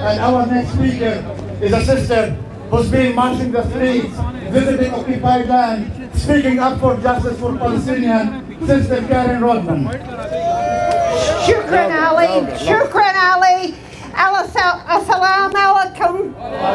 And our next speaker is a sister who's been marching the streets, visiting occupied land, speaking up for justice for Palestinians, Sister Karen Rodman. Shukran Ali. Shukran Ali. Assalamu alaikum.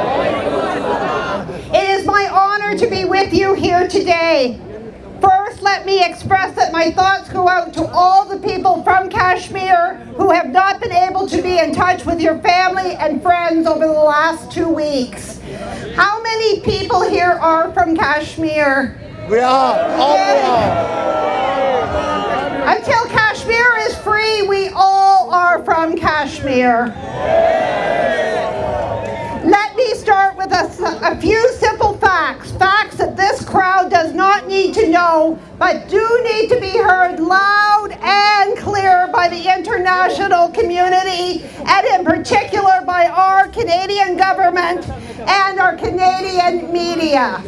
It is my honor to be with you here today. First, let me express that my thoughts go out to all the people from Kashmir who have not been able to be in touch with your family and friends over the last 2 weeks. How many people here are from Kashmir? We are. All we are. Until Kashmir is free, we all are from Kashmir. Let me start with a few simple facts. Facts that this crowd does not need to know, but do need to be heard loud and clear by the international community, and in particular by our Canadian government and our Canadian media.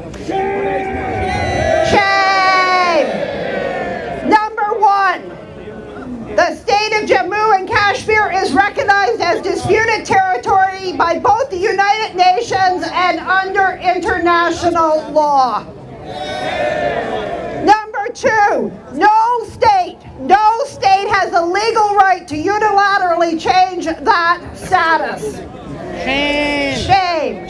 Shame! Number one, the state of Jammu and Kashmir is recognized as disputed territory by both the United Nations and under international law. Number two, no state has the legal right to unilaterally change that status. Shame.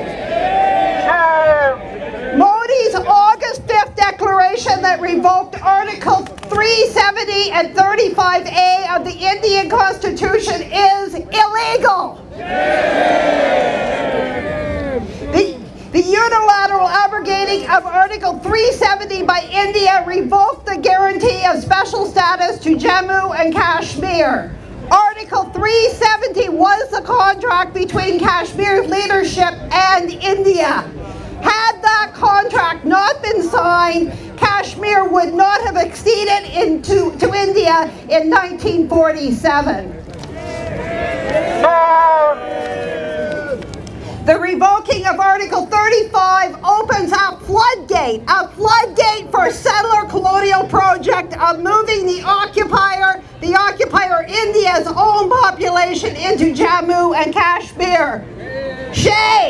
Modi's August 5th declaration that revoked Article 370 and 35A of the Indian Constitution is illegal. The unilateral abrogating of Article 370 by India revoked the guarantee of special status to Jammu and Kashmir. Article 370 was the contract between Kashmir's leadership and India. Had that contract not been signed, Kashmir would not have acceded to India in 1947. The revoking of Article 35 opens a floodgate for settler colonial project of moving the occupier India's own population into Jammu and Kashmir. Shame!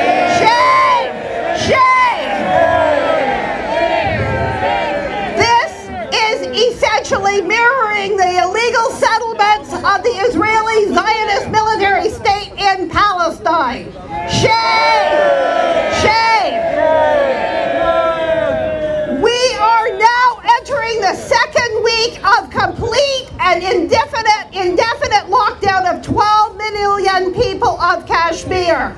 This is essentially mirroring the illegal settlements of the Israeli Zionist military state in Palestine. Shame! We are now entering the second week of complete and indefinite lockdown of 12 million people of Kashmir.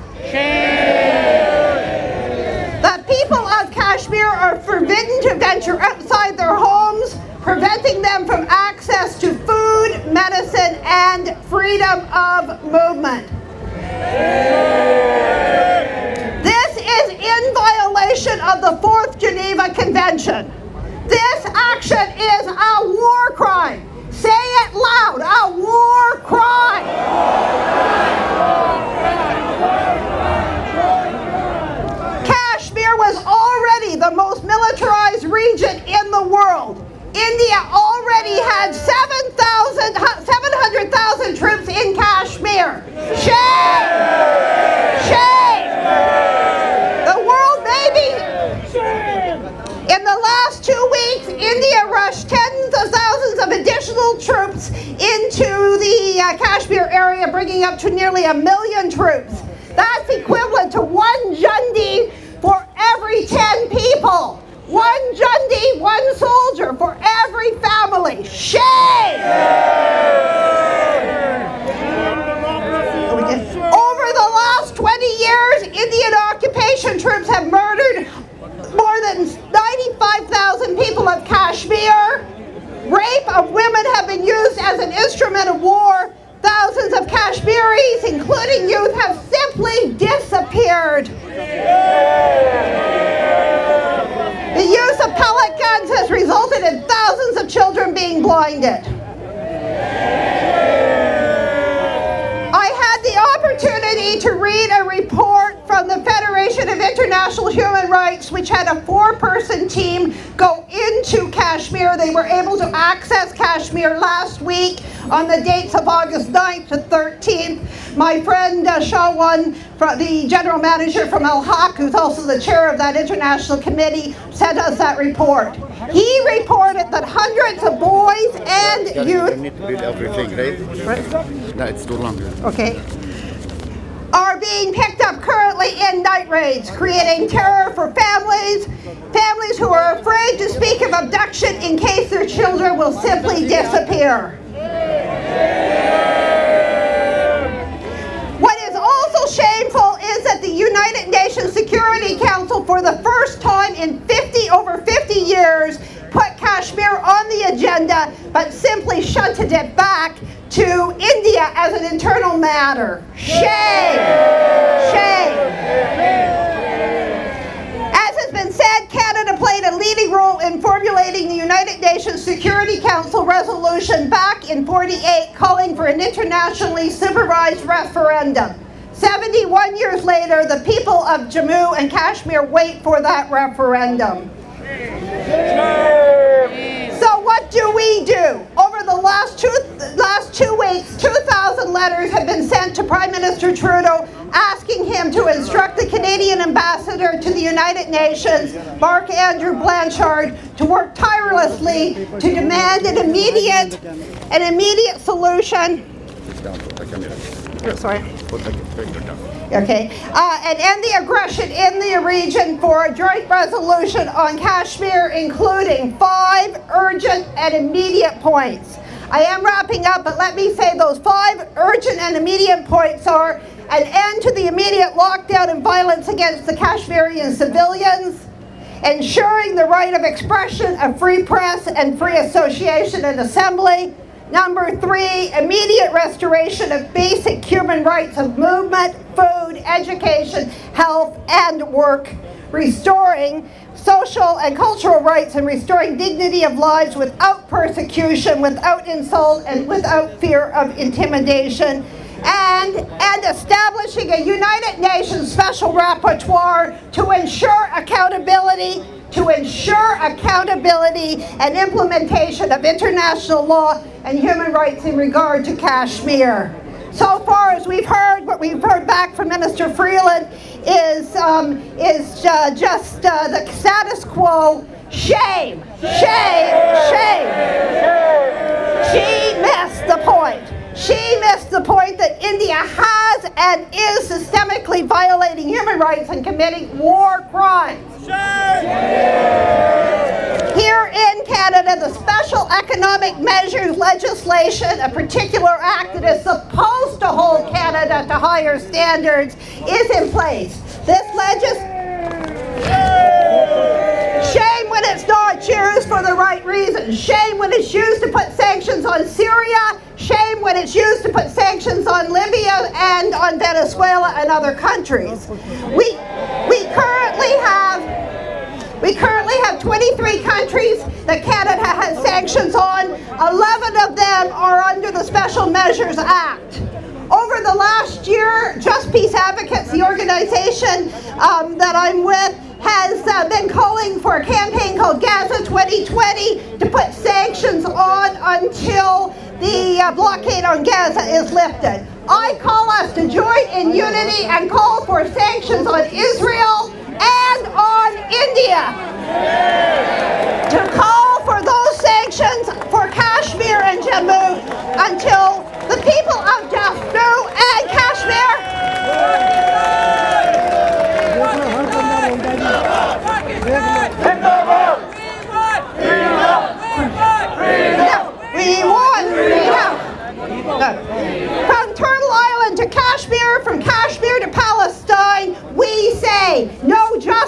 The people of Kashmir are forbidden to venture outside their homes, preventing them from access to food, medicine, and freedom of movement. This is in violation of the 4th Geneva Convention. This action is a war crime. Say it loud, a war crime. Kashmir was already the most militarized region in the world. India already had 700,000 troops in Kashmir. Shame! The world in the last 2 weeks, India rushed tens of thousands of additional troops into the Kashmir area, bringing up to nearly 1 million troops. That's equivalent to 1 Jundi for every 10 people. 1 Jundi, 1 soldier for every family. Shame! Over the last 20 years, Indian occupation troops have murdered more than 95,000 people of Kashmir. Rape of women have been used as an instrument of war. Thousands of Kashmiris, including youth, have simply disappeared. The use of pellet guns has resulted in thousands of children being blinded. I had the opportunity to read a report from the Federation of International Human Rights, which had a 4-person team go into Kashmir. They were able to access Kashmir last week on the dates of August 9th to 13th. My friend Shawan, the general manager from El Haq, who's also the chair of that international committee, sent us that report. He reported that hundreds of boys and youth... You need to read everything, right? No, it's too long. Okay. Are being picked up currently in night raids, creating terror for families who are afraid to speak of abduction in case their children will simply disappear. What is also shameful is that the United Nations Security Council, for the first time in over 50 years, put Kashmir on the agenda, but simply shunted it back to India as an internal matter. Shame! Shame! As has been said, Canada played a leading role in formulating the United Nations Security Council resolution back in '48 calling for an internationally supervised referendum. 71 years later, the people of Jammu and Kashmir wait for that referendum. So what do we do? Over the last two weeks, 2,000 letters have been sent to Prime Minister Trudeau asking him to instruct the Canadian ambassador to the United Nations, Marc-André Blanchard, to work tirelessly to demand an immediate solution. Sorry. Okay, and end the aggression in the region for a joint resolution on Kashmir, including 5 urgent and immediate points. I am wrapping up, but let me say those 5 urgent and immediate points are an end to the immediate lockdown and violence against the Kashmirian civilians, ensuring the right of expression, of free press and free association and assembly. Number 3, immediate restoration of basic human rights of movement, food, education, health, and work. Restoring social and cultural rights and restoring dignity of lives without persecution, without insult, and without fear of intimidation. And establishing a United Nations special rapporteur to ensure accountability and implementation of international law and human rights in regard to Kashmir. So far as we've heard, what we've heard back from Minister Freeland is just the status quo. Shame, shame, shame. She missed the point. She missed the point that India has and is systemically violating human rights and committing war crimes. Here in Canada, the Special Economic Measures legislation, a particular act that is supposed to hold Canada to higher standards, is in place. This shame when it's not used for the right reasons. Shame when it's used to put sanctions on Syria. Shame when it's used to put sanctions on Libya and on Venezuela and other countries. We currently have 23 countries that Canada has sanctions on. 11 of them are under the Special Measures Act. Over the last year, Just Peace Advocates, the organization that I'm with, has been calling for a campaign called Gaza 2020 to put sanctions on until the blockade on Gaza is lifted. I call us to join in unity and call for sanctions on Israel and on India. To call for those sanctions for Kashmir and Jammu until the people of Jammu and Kashmir we want freedom. From Turtle Island to Kashmir, from Kashmir to Palestine, we say no justice.